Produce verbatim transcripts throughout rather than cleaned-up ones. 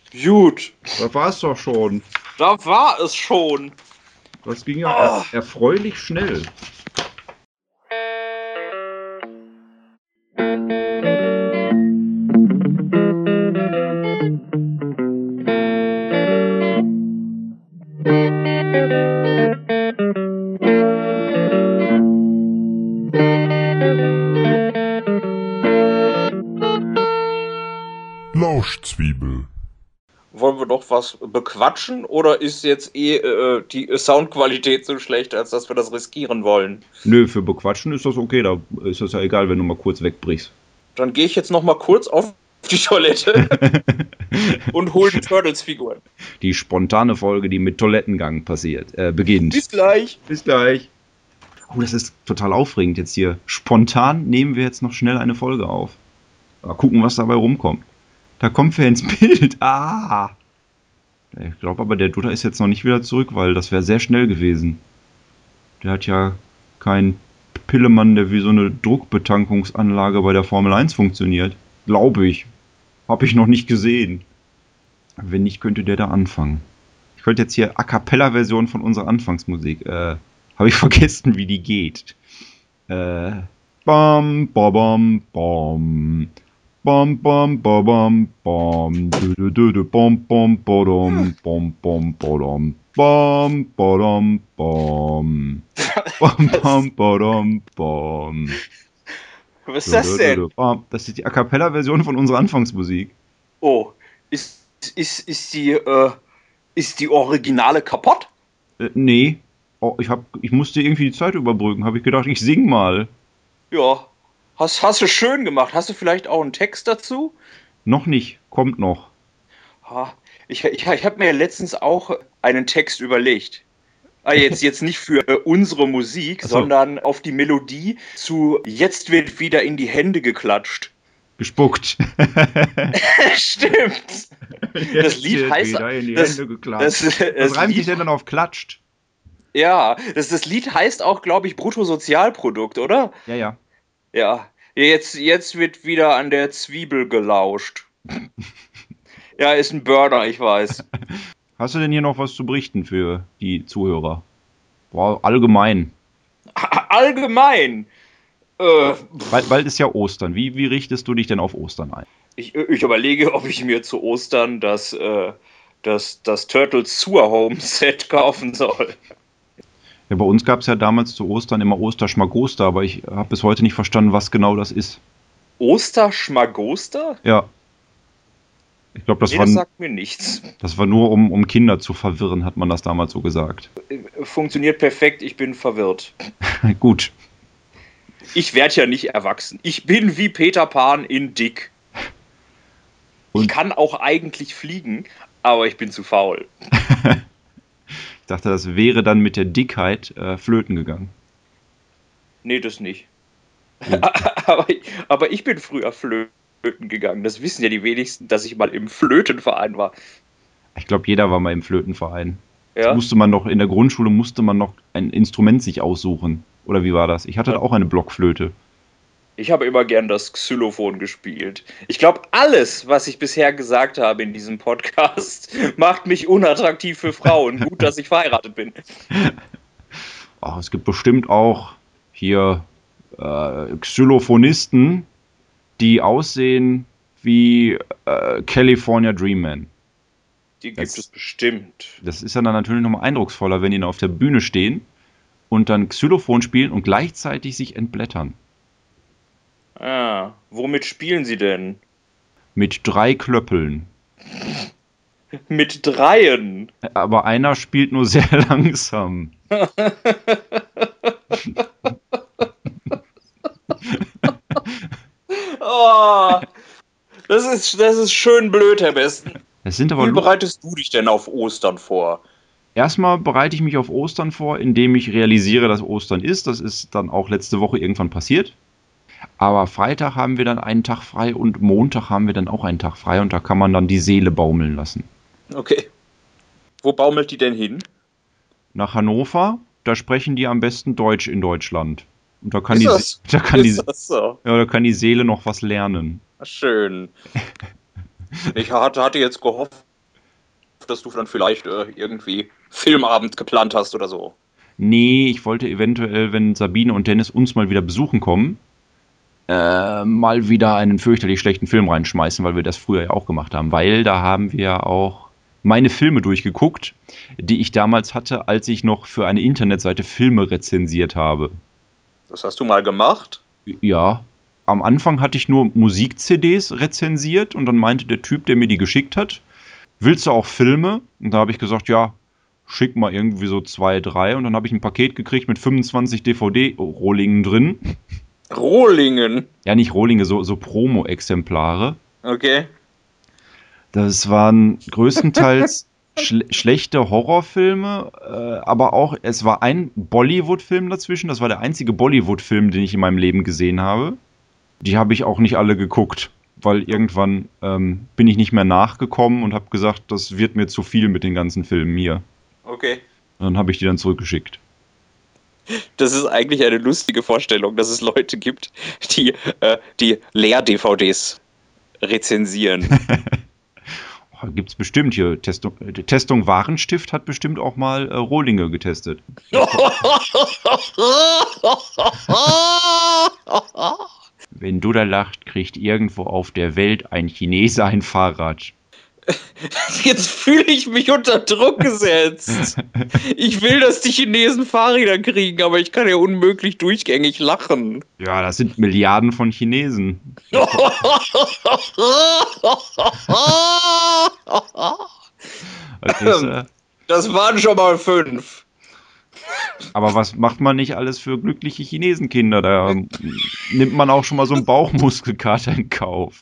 Gut, Das war's doch schon. da war es schon. Das ging ja er Oh. erfreulich schnell. Lauschzwiebel. Wollen wir doch was bequatschen oder ist jetzt eh äh, die Soundqualität so schlecht, als dass wir das riskieren wollen? Nö, für Bequatschen ist das okay. Da ist das ja egal, wenn du mal kurz wegbrichst. Dann gehe ich jetzt noch mal kurz auf die Toilette und hole die Turtles-Figuren. Die spontane Folge, die mit Toilettengang passiert, äh, beginnt. Bis gleich. Bis gleich. Oh, das ist total aufregend jetzt hier. Spontan nehmen wir jetzt noch schnell eine Folge auf. Mal gucken, was dabei rumkommt. Da kommt wer ins Bild. Ah! Ich glaube aber, der Dutter ist jetzt noch nicht wieder zurück, weil das wäre sehr schnell gewesen. Der hat ja keinen Pillemann, der wie so eine Druckbetankungsanlage bei der Formel eins funktioniert. Glaube ich. Habe ich noch nicht gesehen. Wenn nicht, könnte der da anfangen. Ich könnte jetzt hier A Cappella-Version von unserer Anfangsmusik. Äh, habe ich vergessen, wie die geht. Äh, bam, bam, bam, bam. Bam, bam, bam, bam, bam. Du, du, du, du, bam, bam, badam, bam, bam, badam. Bam, badam, bam. Bam, bam, badam, bam. Was ist das denn? Das ist die A Cappella-Version von unserer Anfangsmusik. Oh, ist, ist, ist, die, äh, ist die Originale kaputt? Äh, nee. Oh, ich, hab, ich musste irgendwie die Zeit überbrücken. Habe ich gedacht, ich sing mal. Ja. Hast, hast du schön gemacht. Hast du vielleicht auch einen Text dazu? Noch nicht. Kommt noch. Ha, ich ich, ich habe mir letztens auch einen Text überlegt. Ah, jetzt, jetzt nicht für äh, unsere Musik, Ach so. sondern auf die Melodie zu Jetzt wird wieder in die Hände geklatscht. Gespuckt. Stimmt. Das Lied wird heißt. wieder in die Das, Hände geklatscht. das, das, Was das reimt Lied, sich denn dann auf klatscht? ja, das, das Lied heißt auch, glaube ich, Bruttosozialprodukt, oder? Ja, ja. Ja. Jetzt, jetzt wird wieder an der Zwiebel gelauscht. Ja, ist ein Burner, ich weiß. Hast du denn hier noch was zu berichten für die Zuhörer? Boah, allgemein. Allgemein. Äh, Bald, bald ist ja Ostern. Wie, wie richtest du dich denn auf Ostern ein? ich, ich überlege, ob ich mir zu Ostern das, äh, das, das Turtles Sewer Home Set kaufen soll. Ja, bei uns gab es ja damals zu Ostern immer Osterschmagoster, aber ich habe bis heute nicht verstanden, was genau das ist. Osterschmagoster? Ja. Ich glaube, das, Nee, war, das sagt mir nichts. das war nur, um, um Kinder zu verwirren, hat man das damals so gesagt. Funktioniert perfekt, ich bin verwirrt. Gut. Ich werde ja nicht erwachsen. Ich bin wie Peter Pan in dick. Und- Ich kann auch eigentlich fliegen, aber ich bin zu faul. Ich dachte, das wäre dann mit der Dickheit äh, flöten gegangen. Nee, das nicht. aber, aber ich bin früher flöten gegangen. Das wissen ja die wenigsten, dass ich mal im Flötenverein war. Ich glaube, jeder war mal im Flötenverein. Ja? Das musste man noch, in der Grundschule musste man noch ein Instrument sich aussuchen. Oder wie war das? Ich hatte Ja. da auch eine Blockflöte. Ich habe immer gern das Xylophon gespielt. Ich glaube, alles, was ich bisher gesagt habe in diesem Podcast, macht mich unattraktiv für Frauen. Gut, dass ich verheiratet bin. Oh, es gibt bestimmt auch hier äh, Xylophonisten, die aussehen wie äh, California Dreamman. Die gibt Das- es bestimmt. Das ist ja dann natürlich nochmal eindrucksvoller, wenn die dann auf der Bühne stehen und dann Xylophon spielen und gleichzeitig sich entblättern. Ah, womit spielen sie denn? Mit drei Klöppeln. Mit Dreien. Aber einer spielt nur sehr langsam. Oh, das ist, das ist schön blöd, Herr Besten. Das sind aber Wie lu- bereitest du dich denn auf Ostern vor? Erstmal bereite ich mich auf Ostern vor, indem ich realisiere, dass Ostern ist. Das ist dann auch letzte Woche irgendwann passiert. Aber Freitag haben wir dann einen Tag frei und Montag haben wir dann auch einen Tag frei und da kann man dann die Seele baumeln lassen. Okay. Wo baumelt die denn hin? Nach Hannover, da sprechen die am besten Deutsch in Deutschland. Und da kann, Ist die, das- da kann, die, Ist das so? ja, da kann die Seele noch was lernen. Schön. Ich hatte, hatte jetzt gehofft, dass du dann vielleicht äh, irgendwie Filmabend geplant hast oder so. Nee, ich wollte eventuell, wenn Sabine und Dennis uns mal wieder besuchen kommen, äh, mal wieder einen fürchterlich schlechten Film reinschmeißen, weil wir das früher ja auch gemacht haben. Weil da haben wir auch meine Filme durchgeguckt, die ich damals hatte, als ich noch für eine Internetseite Filme rezensiert habe. Das hast du mal gemacht? Ja. Am Anfang hatte ich nur Musik-C Ds rezensiert und dann meinte der Typ, der mir die geschickt hat, willst du auch Filme? Und da habe ich gesagt, ja, schick mal irgendwie so zwei, drei. Und dann habe ich ein Paket gekriegt mit fünfundzwanzig D V D-Rohlingen drin. Rohlingen? Ja, nicht Rohlinge, so, so Promo-Exemplare. Okay. Das waren größtenteils schl schlechte Horrorfilme, äh, aber auch, es war ein Bollywood-Film dazwischen. Das war der einzige Bollywood-Film, den ich in meinem Leben gesehen habe. Die habe ich auch nicht alle geguckt, weil irgendwann ähm, bin ich nicht mehr nachgekommen und habe gesagt, das wird mir zu viel mit den ganzen Filmen hier. Okay. Und dann habe ich die dann zurückgeschickt. Das ist eigentlich eine lustige Vorstellung, dass es Leute gibt, die, äh, die Leer-D V Ds rezensieren. Oh, gibt's bestimmt hier. Testung, äh, Testung Warenstift hat bestimmt auch mal äh, Rohlinge getestet. Wenn Duda lacht, kriegt irgendwo auf der Welt ein Chinese ein Fahrrad. Jetzt fühle ich mich unter Druck gesetzt. Ich will, dass die Chinesen Fahrräder kriegen, aber ich kann ja unmöglich durchgängig lachen. Ja, das sind Milliarden von Chinesen. Das, ist, äh, das waren schon mal fünf. Aber was macht man nicht alles für glückliche Chinesenkinder? Da ähm, nimmt man auch schon mal so einen Bauchmuskelkater in Kauf.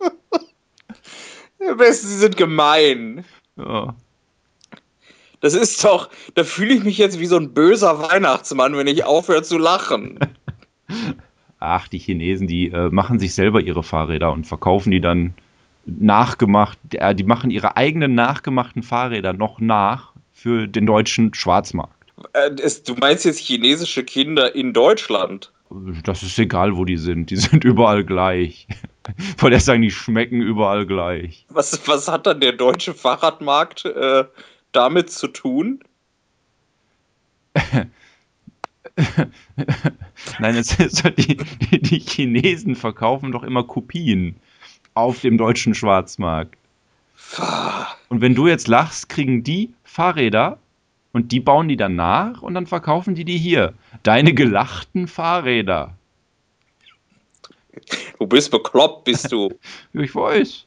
Am besten, sie sind gemein. Ja. Das ist doch, da fühle ich mich jetzt wie so ein böser Weihnachtsmann, wenn ich aufhöre zu lachen. Ach, die Chinesen, die äh, machen sich selber ihre Fahrräder und verkaufen die dann nachgemacht. Äh, die machen ihre eigenen nachgemachten Fahrräder noch nach für den deutschen Schwarzmarkt. Äh, es, du meinst jetzt chinesische Kinder in Deutschland? Das ist egal, wo die sind. Die sind überall gleich. Von der sagen, die schmecken überall gleich. Was, was hat dann der deutsche Fahrradmarkt äh, damit zu tun? Nein, es ist halt die, die Chinesen verkaufen doch immer Kopien auf dem deutschen Schwarzmarkt. Und wenn du jetzt lachst, kriegen die Fahrräder und die bauen die dann nach und dann verkaufen die die hier. Deine gelachten Fahrräder. Du bist bekloppt, bist du. Ich weiß.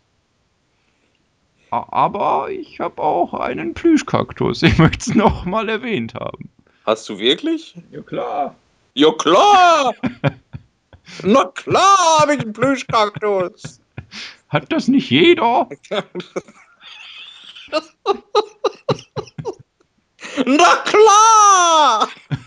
Aber ich habe auch einen Plüschkaktus. Ich möchte es noch mal erwähnt haben. Hast du wirklich? Ja, klar. Ja, klar! Na klar habe ich einen Plüschkaktus. Hat das nicht jeder? Na klar!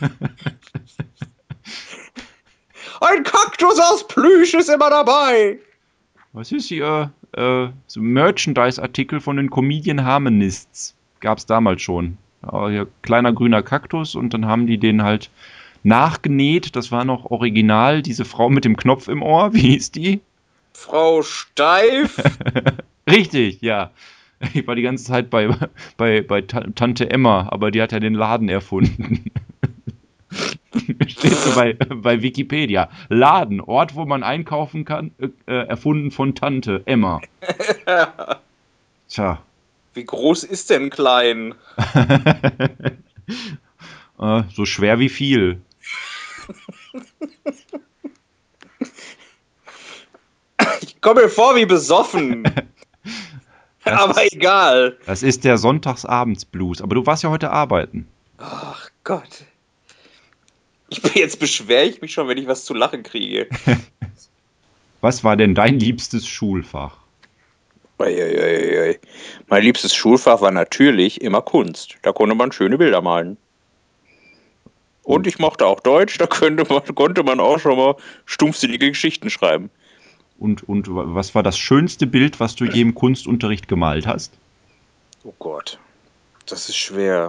Ein Kaktus aus Plüsch ist immer dabei. Was ist hier? Äh, so Merchandise-Artikel von den Comedian Harmonists. Gab's damals schon. Aber hier kleiner grüner Kaktus und dann haben die den halt nachgenäht. Das war noch original. Diese Frau mit dem Knopf im Ohr, wie hieß die? Frau Steif? Richtig, ja. Ich war die ganze Zeit bei, bei, bei Tante Emma, aber die hat ja den Laden erfunden. Steht so bei, bei Wikipedia. Laden, Ort, wo man einkaufen kann, äh, erfunden von Tante Emma. Tja. Wie groß ist denn klein? äh, so schwer wie viel. Ich komme mir vor wie besoffen. Das aber ist, egal. Das ist der Sonntagsabends-Blues. Aber du warst ja heute arbeiten. Ach Gott. Ich bin jetzt beschwere ich mich schon, wenn ich was zu lachen kriege. Was war denn dein liebstes Schulfach? Eieiei. Mein liebstes Schulfach war natürlich immer Kunst. Da konnte man schöne Bilder malen. Und ich mochte auch Deutsch, da könnte man, konnte man auch schon mal stumpfsinnige Geschichten schreiben. Und, und was war das schönste Bild, was du je im Kunstunterricht gemalt hast? Oh Gott, das ist schwer.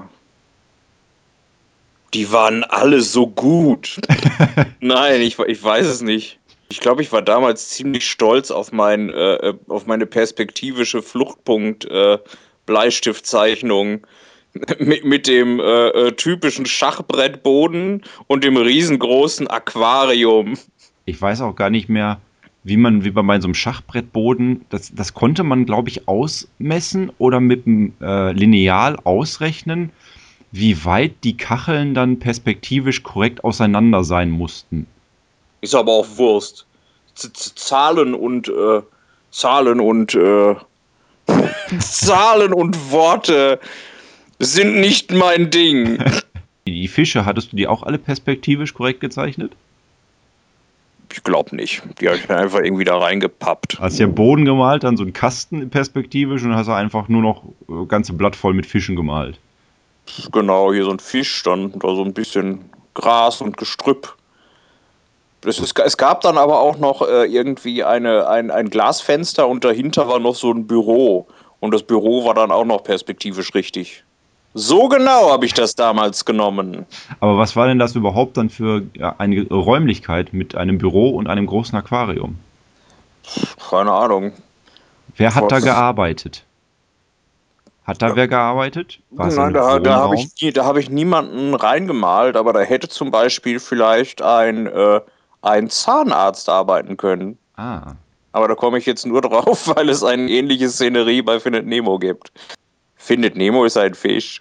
Die waren alle so gut. Nein, ich, ich weiß es nicht. Ich glaube, ich war damals ziemlich stolz auf, mein, äh, auf meine perspektivische Fluchtpunkt äh, Bleistiftzeichnung mit, mit dem äh, äh, typischen Schachbrettboden und dem riesengroßen Aquarium. Ich weiß auch gar nicht mehr, wie man, wie man bei so einem Schachbrettboden, das, das konnte man, glaube ich, ausmessen oder mit dem äh, Lineal ausrechnen, wie weit die Kacheln dann perspektivisch korrekt auseinander sein mussten. Ist aber auch Wurst. Z -z Zahlen und äh, Zahlen und äh, Zahlen und Worte sind nicht mein Ding. Die Fische, hattest du die auch alle perspektivisch korrekt gezeichnet? Ich glaube nicht. Die habe ich mir einfach irgendwie da reingepappt. Hast ja Boden gemalt, dann so einen Kasten perspektivisch und hast du einfach nur noch äh, ganze Blatt voll mit Fischen gemalt. Genau, hier so ein Fisch, dann da so ein bisschen Gras und Gestrüpp. Es, ist, es gab dann aber auch noch äh, irgendwie eine, ein, ein Glasfenster und dahinter war noch so ein Büro. Und das Büro war dann auch noch perspektivisch richtig. So genau habe ich das damals genommen. Aber was war denn das überhaupt dann für ja, eine Räumlichkeit mit einem Büro und einem großen Aquarium? Keine Ahnung. Wer hat Was? da gearbeitet? Hat da Ja. wer gearbeitet? War es Nein, ein da, da habe Wohnraum? ich, da hab ich niemanden reingemalt, aber da hätte zum Beispiel vielleicht ein, äh, ein Zahnarzt arbeiten können. Ah. Aber da komme ich jetzt nur drauf, weil es eine ähnliche Szenerie bei Findet Nemo gibt. Findet Nemo ist ein Fisch.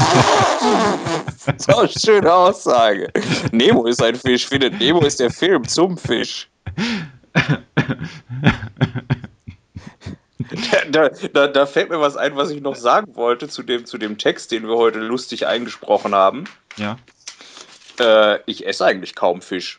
So eine schöne Aussage. Nemo ist ein Fisch, Findet Nemo ist der Film zum Fisch. Da, da, da fällt mir was ein, was ich noch sagen wollte zu dem, zu dem Text, den wir heute lustig eingesprochen haben. Ja. Äh, ich esse eigentlich kaum Fisch.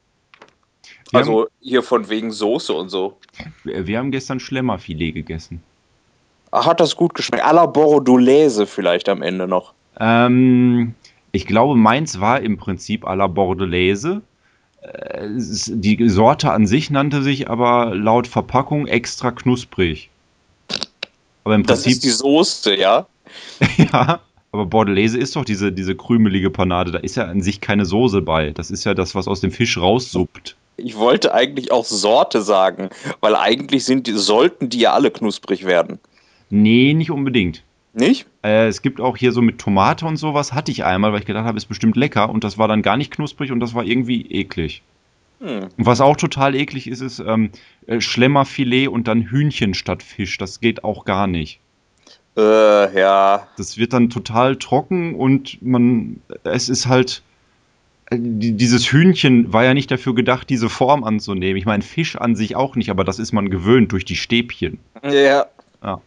Wir Also haben, hier von wegen Soße und so. wir wir haben gestern Schlemmerfilet gegessen. Ach, hat das gut geschmeckt? À la Bordelaise vielleicht am Ende noch. Ähm, ich glaube, meins war im Prinzip à la Bordelaise. Äh, es- Die Sorte an sich nannte sich aber laut Verpackung extra knusprig. Aber im Das Prinzip, ist die Soße, ja? ja, aber Bordelaise ist doch diese, diese krümelige Panade. Da ist ja an sich keine Soße bei. Das ist ja das, was aus dem Fisch raussuppt. Ich wollte eigentlich auch Sorte sagen, weil eigentlich sind die, sollten die ja alle knusprig werden. Nee, nicht unbedingt. Nicht? Äh, es gibt auch hier so mit Tomate und sowas, hatte ich einmal, weil ich gedacht habe, ist bestimmt lecker. Und das war dann gar nicht knusprig und das war irgendwie eklig. Hm. Und was auch total eklig ist, ist ähm, äh, Schlemmerfilet und dann Hühnchen statt Fisch. Das geht auch gar nicht. Äh, ja. Das wird dann total trocken und man, es ist halt, äh, die, dieses Hühnchen war ja nicht dafür gedacht, diese Form anzunehmen. Ich meine, Fisch an sich auch nicht, aber das ist man gewöhnt durch die Stäbchen. Ja. Ja.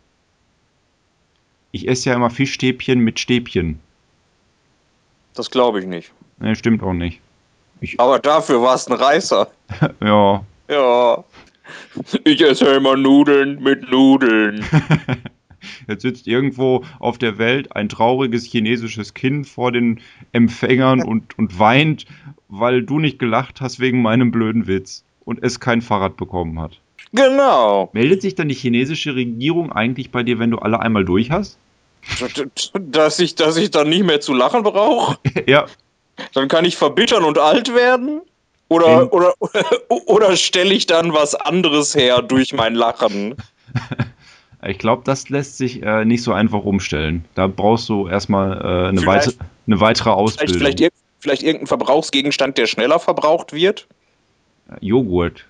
Ich esse ja immer Fischstäbchen mit Stäbchen. Das glaube ich nicht. Ne, stimmt auch nicht. Aber dafür war es ein Reißer. Ja. Ja. Ich esse ja immer Nudeln mit Nudeln. Jetzt sitzt irgendwo auf der Welt ein trauriges chinesisches Kind vor den Empfängern und, und weint, weil du nicht gelacht hast wegen meinem blöden Witz und es kein Fahrrad bekommen hat. Genau. Meldet sich dann die chinesische Regierung eigentlich bei dir, wenn du alle einmal durch hast? Dass ich, dass ich dann nicht mehr zu lachen brauche? Ja. Dann kann ich verbittern und alt werden? Oder, Den- oder, oder stelle ich dann was anderes her durch mein Lachen? Ich glaube, das lässt sich äh, nicht so einfach umstellen. Da brauchst du erstmal äh, eine, Vielleicht- weite, eine weitere Vielleicht, Ausbildung. vielleicht, ir- vielleicht irgendein Verbrauchsgegenstand, der schneller verbraucht wird? Joghurt.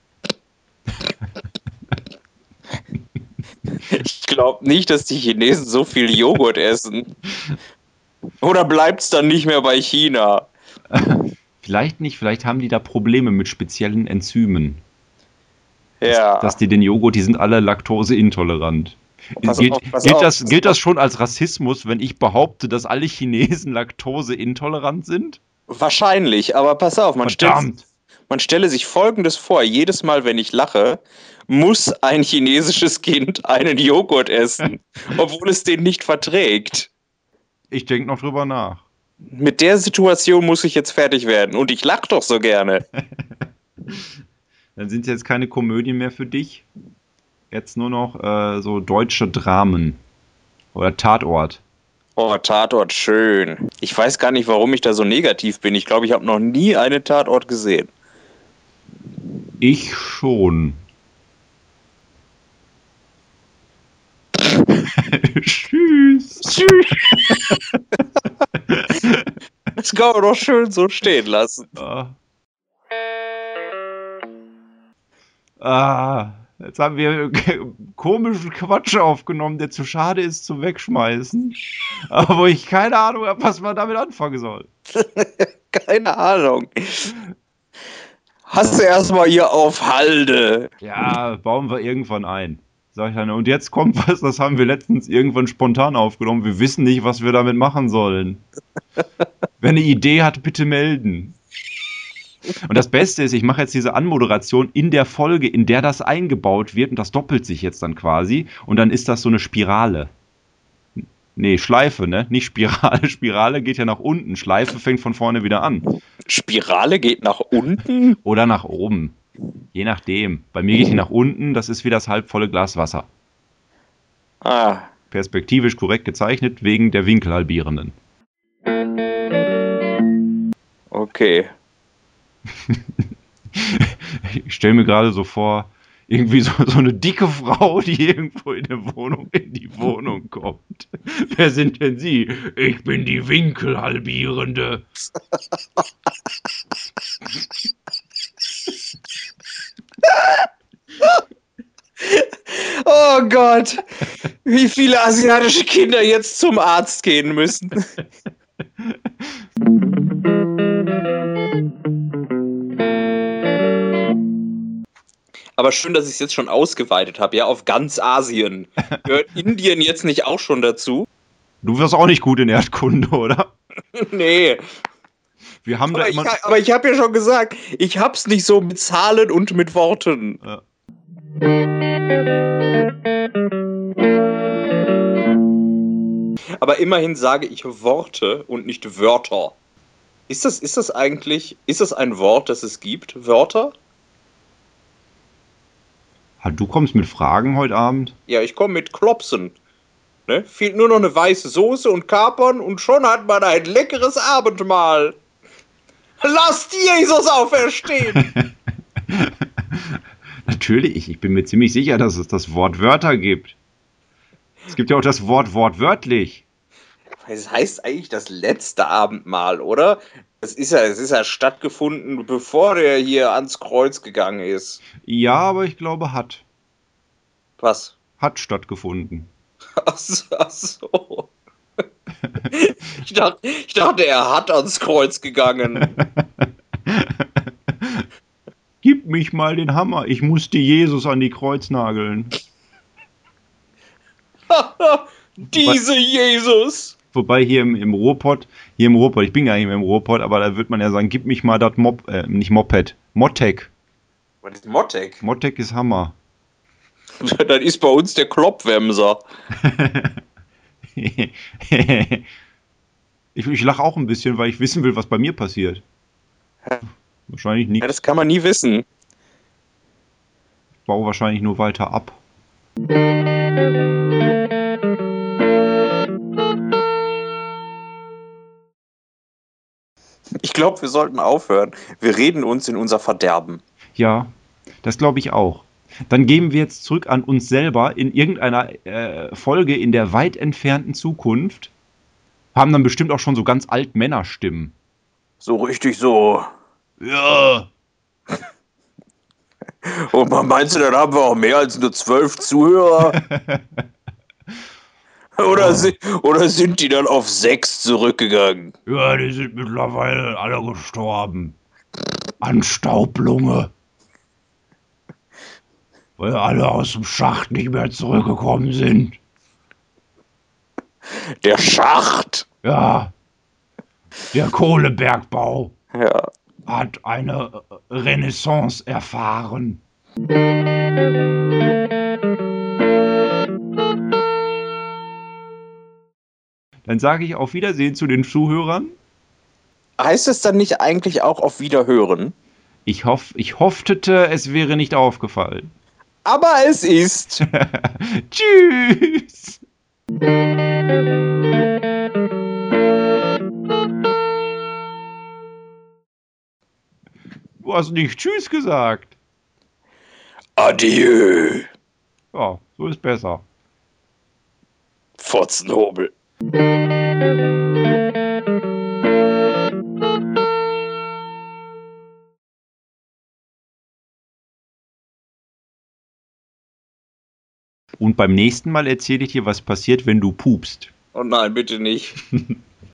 Ich glaube nicht, dass die Chinesen so viel Joghurt essen. Oder bleibt es dann nicht mehr bei China? Vielleicht nicht, vielleicht haben die da Probleme mit speziellen Enzymen. Ja. Dass die den Joghurt, die sind alle laktoseintolerant. Pass gilt auf, pass gilt, auf, das, pass gilt auf. das schon als Rassismus, wenn ich behaupte, dass alle Chinesen laktoseintolerant sind? Wahrscheinlich, aber pass auf, man stellt, Verdammt! man stelle sich Folgendes vor: Jedes Mal, wenn ich lache, muss ein chinesisches Kind einen Joghurt essen, obwohl es den nicht verträgt. Ich denke noch drüber nach. Mit der Situation muss ich jetzt fertig werden und ich lache doch so gerne. Dann sind es jetzt keine Komödien mehr für dich. Jetzt nur noch äh, so deutsche Dramen. Oder Tatort. Oh, Tatort, schön. Ich weiß gar nicht, warum ich da so negativ bin. Ich glaube, ich habe noch nie einen Tatort gesehen. Ich schon. Tschüss. Tschüss. Das kann man doch schön so stehen lassen. Ah. Ah, jetzt haben wir komischen Quatsch aufgenommen, der zu schade ist zum Wegschmeißen. Aber wo ich keine Ahnung habe, was man damit anfangen soll. Keine Ahnung. Hast du erstmal hier auf Halde. Ja, bauen wir irgendwann ein. Sag ich dann. Und jetzt kommt was, das haben wir letztens irgendwann spontan aufgenommen. Wir wissen nicht, was wir damit machen sollen. Wer eine Idee hat, bitte melden. Und das Beste ist, ich mache jetzt diese Anmoderation in der Folge, in der das eingebaut wird. Und das doppelt sich jetzt dann quasi. Und dann ist das so eine Spirale. Nee, Schleife, ne? Nicht Spirale. Spirale geht ja nach unten. Schleife fängt von vorne wieder an. Spirale geht nach unten? Oder nach oben. Je nachdem. Bei mir geht die nach unten. Das ist wie das halbvolle Glas Wasser. Ah. Perspektivisch korrekt gezeichnet, wegen der Winkelhalbierenden. Okay. Ich stelle mir gerade so vor, irgendwie so, so eine dicke Frau, die irgendwo in der Wohnung in die Wohnung kommt. Wer sind denn Sie? Ich bin die Winkelhalbierende. Oh Gott, wie viele asiatische Kinder jetzt zum Arzt gehen müssen. Aber schön, dass ich es jetzt schon ausgeweitet habe, ja, auf ganz Asien. Gehört Indien jetzt nicht auch schon dazu? Du wirst auch nicht gut in Erdkunde, oder? Nee. Wir haben aber, da immer ich, aber ich habe ja schon gesagt, ich hab's nicht so mit Zahlen und mit Worten. Ja. Aber immerhin sage ich Worte und nicht Wörter. Ist das, ist das eigentlich, ist das ein Wort, das es gibt? Wörter? Du kommst mit Fragen heute Abend? Ja, ich komme mit Klopsen. Ne? Fehlt nur noch eine weiße Soße und Kapern und schon hat man ein leckeres Abendmahl. Lasst Jesus auferstehen! Natürlich, ich bin mir ziemlich sicher, dass es das Wort Wörter gibt. Es gibt ja auch das Wort wortwörtlich. Es heißt eigentlich das letzte Abendmahl, oder? Es ist ja, es ist ja stattgefunden, bevor der hier ans Kreuz gegangen ist. Ja, aber ich glaube, hat. Was? Hat stattgefunden. Ach so. Ach so. Ich dachte, ich dachte, er hat ans Kreuz gegangen. Gib mich mal den Hammer, ich musste Jesus an die Kreuz nageln. Diese Jesus! Wobei hier im, im Ruhrpott, hier im Ruhrpott, ich bin gar nicht mehr im Ruhrpott, aber da wird man ja sagen, gib mich mal das Mop, äh, nicht Moped, Mottek. Was ist Mottek? Mottek ist Hammer. Das ist bei uns der Kloppwämser. ich ich lache auch ein bisschen, weil ich wissen will, was bei mir passiert. Wahrscheinlich nicht. Ja, das kann man nie wissen. Ich baue wahrscheinlich nur weiter ab. Ich glaube, wir sollten aufhören. Wir reden uns in unser Verderben. Ja, das glaube ich auch. Dann gehen wir jetzt zurück an uns selber in irgendeiner äh, Folge in der weit entfernten Zukunft. Haben dann bestimmt auch schon so ganz alt Männerstimmen. So richtig so. Ja. Und man meinst du, dann haben wir auch mehr als nur zwölf Zuhörer? Oder, Oh. si- oder sind die dann auf sechs zurückgegangen? Ja, die sind mittlerweile alle gestorben. An Staublunge. Weil alle aus dem Schacht nicht mehr zurückgekommen sind. Der Schacht! Ja. Der Kohlebergbau Ja. hat eine Renaissance erfahren. Dann sage ich auf Wiedersehen zu den Zuhörern. Heißt es dann nicht eigentlich auch auf Wiederhören? Ich, hoff, ich hoffte, es wäre nicht aufgefallen. Aber es ist. Tschüss. Du hast nicht Tschüss gesagt. Adieu. Ja, so ist besser. Fotzenhobel. Und beim nächsten Mal erzähle ich dir, was passiert, wenn du pupst. Oh nein, bitte nicht.